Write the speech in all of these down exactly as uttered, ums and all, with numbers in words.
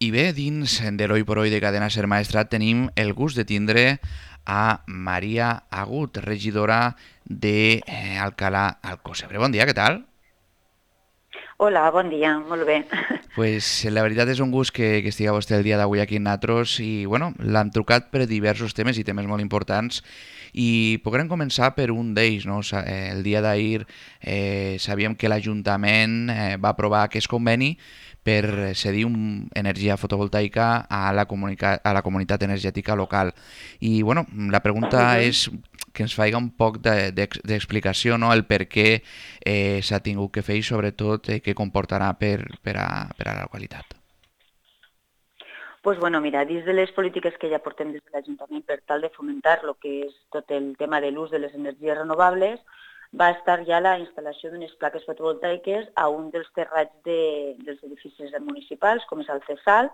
I bé, dins de l'Oi por Oi de Cadena Ser Maestrat tenim el gust de tindre a Maria Agut, regidora d'Alcalà Alcossebre. Bon dia, què tal? Hola, bon dia, molt bé. Pues la veritat és un gust que, que estigui vostè el dia d'avui aquí en Natros i bueno, l'hem trucat per diversos temes i temes molt importants i podrem començar per un d'ells. No? Sa- eh, El dia d'ahir eh, sabíem que l'Ajuntament eh, va aprovar aquest conveni per eh, cedir un, energia fotovoltaica a la, comunica, a la comunitat energètica local. I bueno, la pregunta Mhm. és que ens faiga un poc de- d'ex- d'explicació, no? El per què eh, s'ha tingut que fer i sobretot eh, què comportarà per, per, a, per a la localitat. Pues bueno, mira, dins de les polítiques que ja portem des de l'Ajuntament per tal de fomentar el que és tot el tema de l'ús de les energies renovables, va estar ja la instal·lació d'unes plaques fotovoltaiques a un dels terrats de, dels edificis municipals, com és el CESAL,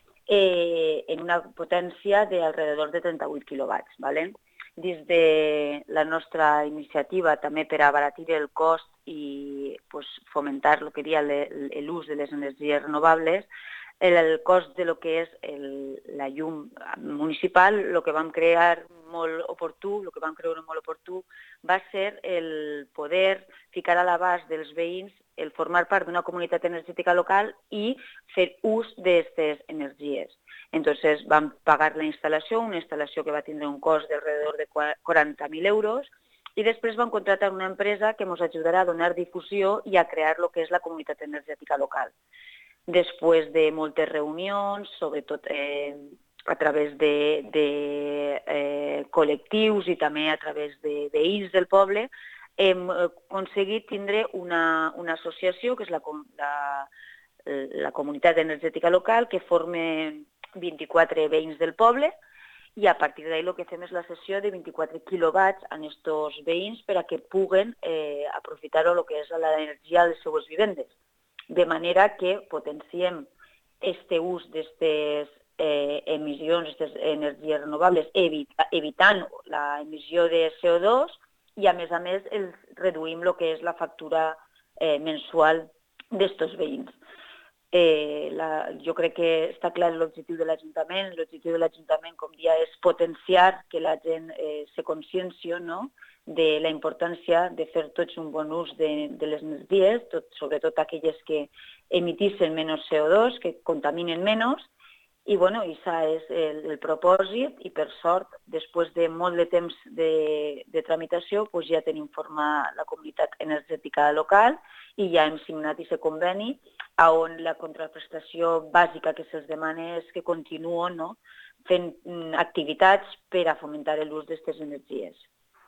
eh, en una potència d'alrededor de trenta-vuit quilowatts. ¿Vale? Dins de la nostra iniciativa, també per abaratir el cost i pues, fomentar el que seria l'ús de les energies renovables, el, el cost de lo que és el, la llum municipal, el que vam crear molt oportú, el que vam creure molt oportú va ser el poder ficar a l'abast dels veïns el formar part d'una comunitat energètica local i fer ús d'aquestes energies. Entonces vam pagar la instal·lació, una instal·lació que va tindre un cost d'alrededor de quaranta mil euros, i després vam contractar una empresa que ens ajudarà a donar difusió i a crear el que és la comunitat energètica local. Després de moltes reunions, sobretot eh, a través de, de eh, col·lectius i també a través de veïns del poble, hem aconseguit tindre una, una associació, que és la, la, la comunitat energètica local, que forma vint-i-quatre veïns del poble, i a partir d'ahir el que fem és la cessió de vint-i-quatre quilowatts a aquests veïns per a que puguen eh, aprofitar el que és l'energia a les seues vivendes. De manera que potenciem este ús d'aquestes eh, emissions, aquestes energies renovables, evita, evitant l'emissió de C O dos i, a més a més, el, reduïm el que és la factura eh, mensual d'estos veïns. Eh, la, jo crec que està clar l'objectiu de l'Ajuntament. L'objectiu de l'Ajuntament, com dia, és potenciar que la gent eh, se consciència, no?, de la importància de fer tots un bon ús de, de les energies, tot, sobretot aquelles que emitissen menys C O dos, que contaminen menys, i bueno, això és el, el propòsit, i per sort, després de molt de temps de, de tramitació, doncs ja tenim format la comunitat energètica local i ja hem signat aquest conveni on la contraprestació bàsica que se'ls demana és que continuen, no?, fent activitats per a fomentar l'ús d'aquestes energies.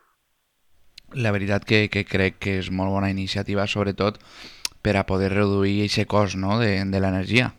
La veritat que, que crec que és molt bona iniciativa, sobretot per a poder reduir aquest cost, no?, de, de l'energia.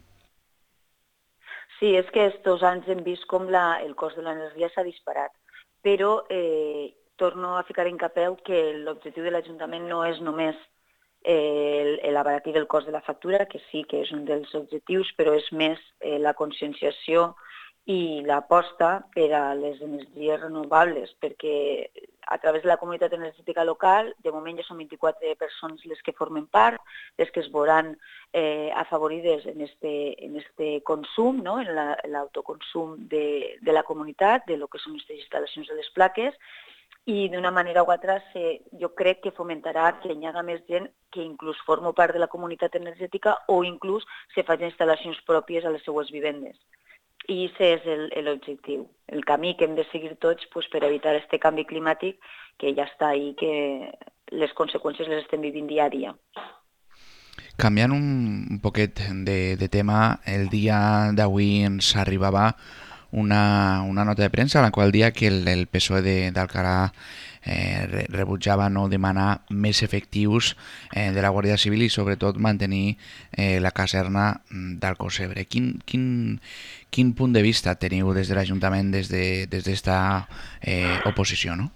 Sí, és que estos anys hem vist com la, el cost de l'energia s'ha disparat, però eh, torno a ficar en capeu que l'objectiu de l'Ajuntament no és només eh, l'abaratir el cost de la factura, que sí que és un dels objectius, però és més eh, la conscienciació i l'aposta per a les energies renovables, perquè a través de la comunitat energètica local, de moment ja són vint-i-quatre persones les que formen part, les que es veuran eh, afavorides en este, en este consum, no?, en l'autoconsum la, de, de la comunitat, de lo que són aquestes instal·lacions de les plaques, i d'una manera o altra se, jo crec que fomentarà que hi hagi més gent que inclús formo part de la comunitat energètica o inclús se facin instal·lacions pròpies a les seues vivendes. I aquest és l'objectiu, el camí que hem de seguir tots pues, per evitar aquest canvi climàtic que ja està ahí, que les conseqüències les estem vivint dia a dia. Canviant un, un poquet de, de tema, el dia d'avui ens arribava una, una nota de premsa en la qual dia que el, el P S O E d'Alcarà eh, re, rebutjava no demanar més efectius eh, de la Guàrdia Civil i sobretot mantenir eh, la caserna d'Alcossebre. Quin, quin, quin punt de vista teniu des de l'Ajuntament des d'esta de, eh, oposició, no?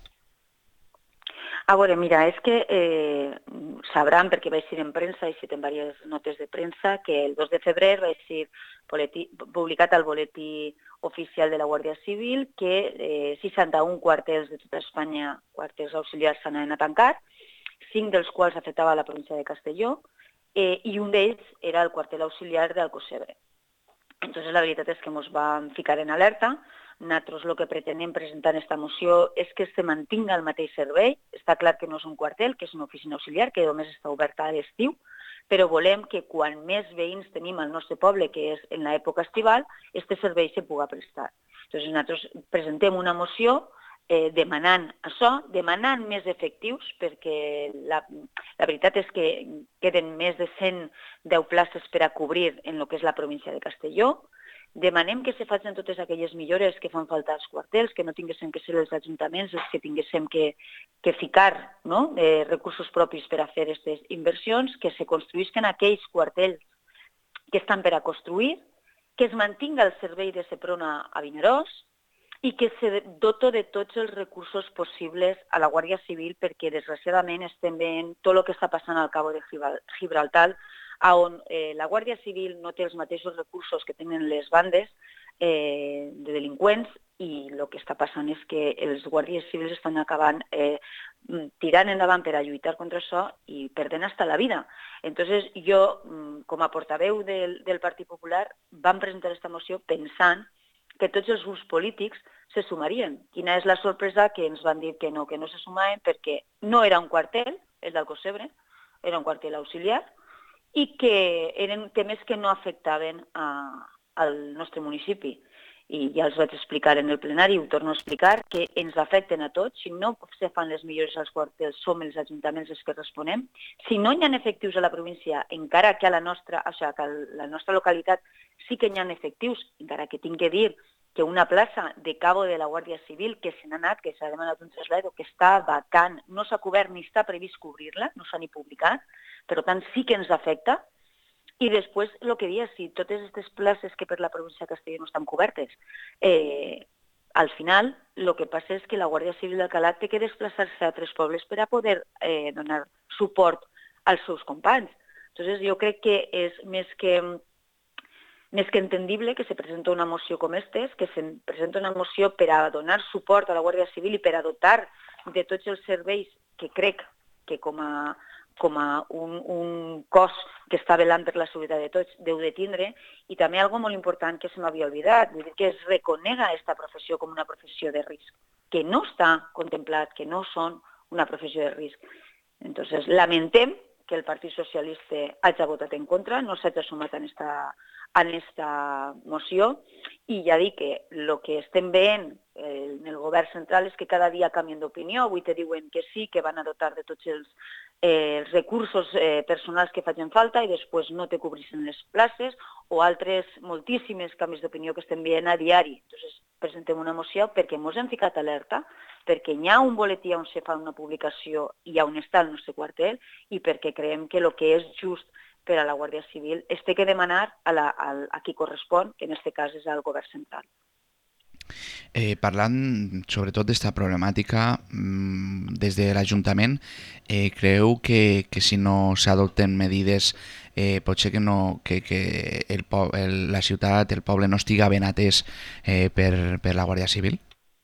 A veure, mira, és que eh, sabran, perquè vaig ser en premsa, he fet en diverses notes de premsa, que el dos de febrer va ser publicat al boletí oficial de la Guàrdia Civil que eh, seixanta-un quarters de tota Espanya, quarters auxiliars, s'anaven a tancar, cinc dels quals afectava la província de Castelló, eh, i un d'ells era el quartel auxiliar d'Alcossebre. Entonces, la veritat és que ens vam ficar en alerta. Nosaltres el que pretenem presentar en aquesta moció és que se mantinga el mateix servei. Està clar que no és un quartel, que és una oficina auxiliar, que només està oberta a l'estiu, però volem que quan més veïns tenim al nostre poble, que és en l'època estival, aquest servei se pugui prestar. Entonces, nosaltres presentem una moció eh, demanant això, demanant més efectius, perquè la, la veritat és que queden més de cent deu places per a cobrir en el que és la província de Castelló. Demanem que se facin totes aquelles millores que fan falta als quartels, que no tinguéssim que ser els ajuntaments els que tinguéssim que, que ficar, no? eh, recursos propis per a fer aquestes inversions, que se construïsquen aquells quartels que estan per a construir, que es mantinga el servei de Seprona a Vinaròs i que se dota de tots els recursos possibles a la Guàrdia Civil, perquè desgraciadament estem veient tot el que està passant al Cabo de Gibraltar, on eh, la Guàrdia Civil no té els mateixos recursos que tenen les bandes eh, de delinqüents, i el que està passant és que els guàrdies civils estan acabant eh, tirant endavant per a lluitar contra això i perdent hasta la vida. Entonces, jo, com a portaveu del, del Partit Popular, vam presentar aquesta moció pensant que tots els grups polítics se sumarien. Quina és la sorpresa? Que ens van dir que no, que no se sumaven perquè no era un quartel, el d'Alcossebre, era un quartel auxiliar, i que eren temes que no afectaven a, al nostre municipi. I ja els vaig explicar en el plenari, ho torno a explicar, que ens afecten a tots. Si no se fan les millores als quartels, som els ajuntaments els que responem. Si no hi ha efectius a la província, encara que a la nostra, o sigui, que a la nostra localitat sí que hi ha efectius, encara que tinc que dir que una plaça de cabo de la Guàrdia Civil que se n'ha anat, que s'ha demanat un trasllat, que està vacant, no s'ha cobert ni està previst cobrir-la, no s'ha ni publicat, per tant sí que ens afecta. I després, el que dia, si totes aquestes places que per la província de Castelló no estan cobertes, eh, al final el que passa és que la Guàrdia Civil d'Alcalá té que desplaçar-se a altres pobles per a poder eh, donar suport als seus companys. Entonces, jo crec que és més que, més que entendible que se presenta una moció com aquesta, que se presenta una moció per a donar suport a la Guàrdia Civil i per a dotar de tots els serveis que crec que com a com a un, un cos que està velant per la seguretat de tots, deu de tindre, i també algo molt important que se m'havia oblidat, vull dir que es reconega aquesta professió com una professió de risc, que no està contemplat, que no són una professió de risc. Entonces, lamentem que el Partit Socialista hagi votat en contra, no s'hagi sumat en esta, en esta moció, i ja dic que el que estem veient en el govern central és que cada dia canvien d'opinió. Avui te diuen que sí, que van a dotar de tots els, eh, els recursos eh, personals que facin falta i després no te cobreixen les places, o altres moltíssimes canvis d'opinió que estem veient a diari. Entonces, presentem una moció perquè ens hem ficat alerta, perquè hi ha un boletí on se fa una publicació i on està el nostre quartel, i perquè creiem que el que és just per a la Guàrdia Civil es té que demanar a, la, a, a qui correspon, que en aquest cas és al govern central. Eh, parlant sobretot d'esta problemàtica, mmm, des de l'Ajuntament, eh, creu que, que si no s'adopten medides eh, pot ser que, no, que, que el, el, la ciutat, el poble no estiga ben atès eh, per, per la Guàrdia Civil?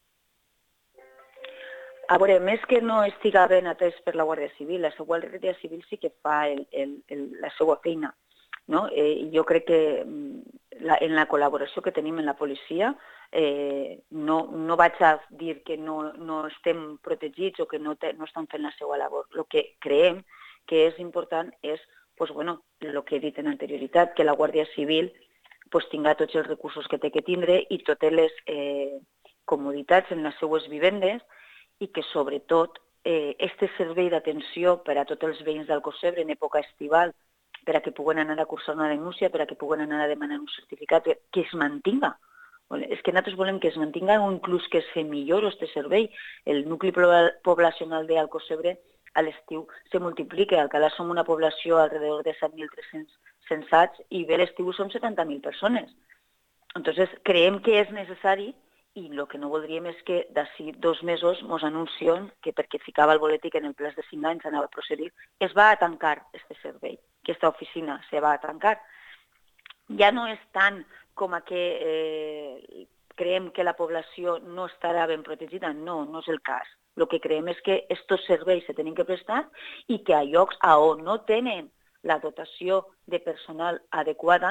A veure, més que no estiga ben atès per la Guàrdia Civil, la Guàrdia Civil sí que fa el, el, el, la seva feina, no? Eh, jo crec que la, en la col·laboració que tenim en la policia eh, no, no vaig a dir que no, no estem protegits o que no, te, no estan fent la seva labor. El que creiem que és important és, pues, bueno, el que he dit en anterioritat, que la Guàrdia Civil pues, tinga tots els recursos que té que tindre i totes les eh, comoditats en les seues vivendes, i que, sobretot, eh, este servei d'atenció per a tots els veïns d'Alcossebre en època estival, per a que puguen anar a cursar una denúncia, per a que puguen anar a demanar un certificat, que es mantinga. És que nosaltres volem que es mantinga o inclús que se millori este servei. El nucli poblacional d'Alcossebre a l'estiu se multiplica. A Alcalá som una població alrededor de set mil tres-cents censats i bé l'estiu som setanta mil persones. Entonces, creiem que és necessari. I el que no voldríem és que d'ací dos mesos ens anuncien que perquè ficava el boletí que en el plaç de cinc anys anava a procedir, es va a tancar este servei, que aquesta oficina se va a tancar. Ja no és tant com a que eh, creiem que la població no estarà ben protegida, no, no és el cas. El que creiem és que aquests serveis se tenen que prestar i que a llocs on no tenen la dotació de personal adequada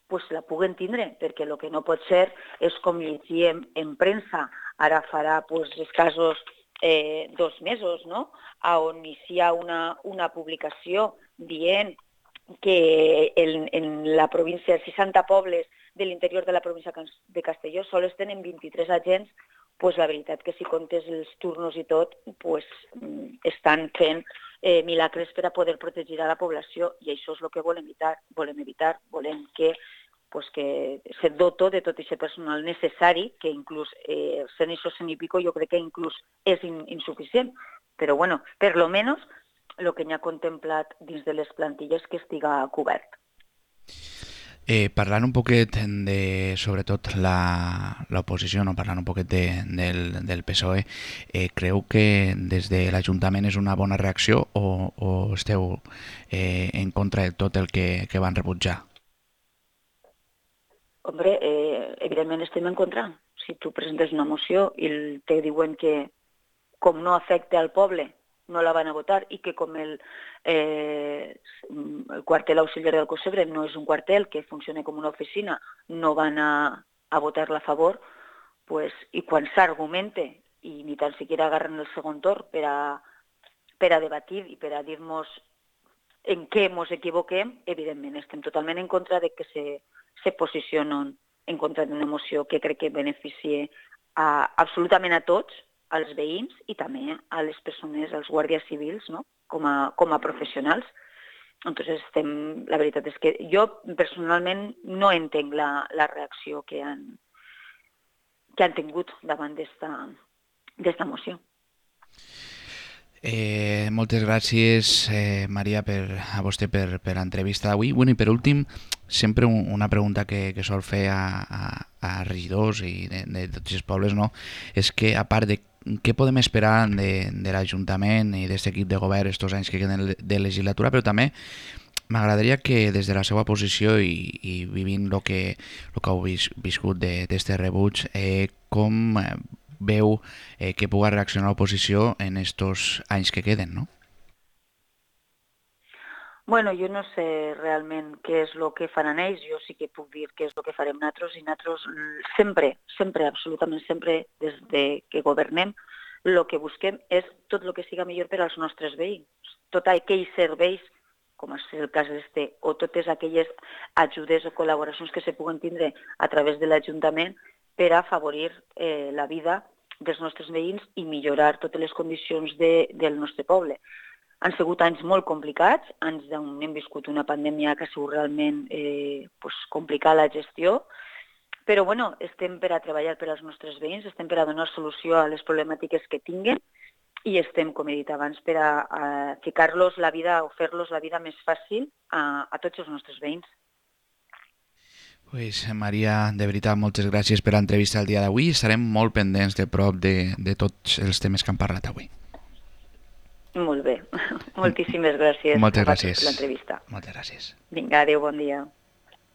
pues la puguen tindre, perquè el que no pot ser és com llegíem en premsa, ara farà pues, escassos eh, dos mesos, no? On hi ha una, una publicació dient que en, en la província, seixanta pobles de l'interior de la província de Castelló sols tenen vint-i-tres agents, pues la veritat que si comptes els turnos i tot, pues, estan fent eh, milagres per a poder protegir a la població i això és el que volem evitar. Volem evitar, volem que, pues, que se doto de tot aquest personal necessari, que inclús eh, cent i pico jo crec que inclús és in, insuficient, però bueno, per lo menos el que n'hi ha contemplat dins de les plantilles que estiga cobert. Eh, parlant un poquet de, sobretot, l'oposició, no? Parlant un poquet de, del, del P S O E, eh, creu que des de l'Ajuntament és una bona reacció o, o esteu eh, en contra de tot el que, que van rebutjar? Hombre, eh, evidentment estem en contra. Si tu presentes una moció i te diuen que com no afecta al poble, no la van a votar i que com el, eh, el quartel auxiliar del Cosebre no és un quartel que funciona com una oficina, no van a, a votar-la a favor, pues, i quan s'argumente i ni tan siquiera agarren el segon torn per a, per a debatir i per a dir-nos en què ens equivoquem, evidentment estem totalment en contra de que se, se posicionen en contra d'una moció que crec que beneficia a, absolutament a tots, als veïns i també a les persones, als guàrdies civils, no? com, a, com a professionals. Entonces, estem, la veritat és que jo personalment no entenc la, la reacció que han, que han tingut davant d'esta moció. Eh, moltes gràcies, eh, Maria, per, a vostè per, per l'entrevista d'avui. Bueno, i per últim, sempre un, una pregunta que, que sol fer a, a, a regidors i de, de tots els pobles, no? És que, a part de què podem esperar de, de l'Ajuntament i d'aquest equip de govern estos anys que queden de legislatura, però també m'agradaria que des de la seva posició i, i vivint el que, lo que heu vis, viscut d'aquest rebuig, eh, com veu eh, que pugui reaccionar l'oposició en estos anys que queden, no? Bueno, jo no sé realment què és el que faran ells, jo sí que puc dir què és el que farem nosaltres i nosaltres sempre, sempre, absolutament sempre, des de que governem, el que busquem és tot el que siga millor per als nostres veïns. Tot aquells serveis, com és el cas d'este, o totes aquelles ajudes o col·laboracions que se puguen tindre a través de l'Ajuntament per a afavorir eh, la vida dels nostres veïns i millorar totes les condicions de, del nostre poble. Han sigut anys molt complicats, anys on hem viscut una pandèmia que ha sigut realment eh, pues, complicar la gestió, però bueno, estem per a treballar per als nostres veïns, estem per a donar solució a les problemàtiques que tinguen i estem, com he dit abans, per a, a ficar-los la vida o fer-los la vida més fàcil a, a tots els nostres veïns. Pues, Maria, de veritat, moltes gràcies per l'entrevista el dia d'avui. Estarem molt pendents de prop de, de tots els temes que han parlat avui. Molt bé. Moltíssimes gràcies Moltes a gràcies per l'entrevista. Moltes gràcies. Vinga, adéu, bon dia.